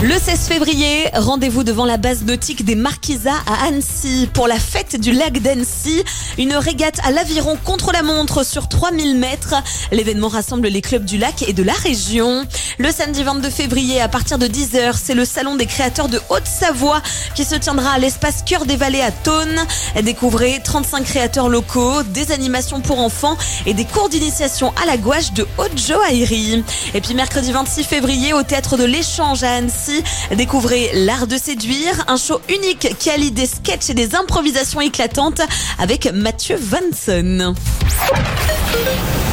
Le 16 février, rendez-vous devant la base nautique des Marquisats à Annecy pour la fête du lac d'Annecy. Une régate à l'aviron contre la montre sur 3000 mètres. L'événement rassemble les clubs du lac et de la région. Le samedi 22 février, à partir de 10h, c'est le salon des créateurs de Haute-Savoie qui se tiendra à l'espace Cœur des Vallées à Thônes. Découvrez 35 créateurs locaux, des animations pour enfants et des cours d'initiation à la gouache de haute-joaillerie. Et puis mercredi 26 février, au théâtre de l'Échange à Annecy, découvrez l'art de séduire, un show unique qui allie des sketchs et des improvisations éclatantes avec Mathieu Vanson.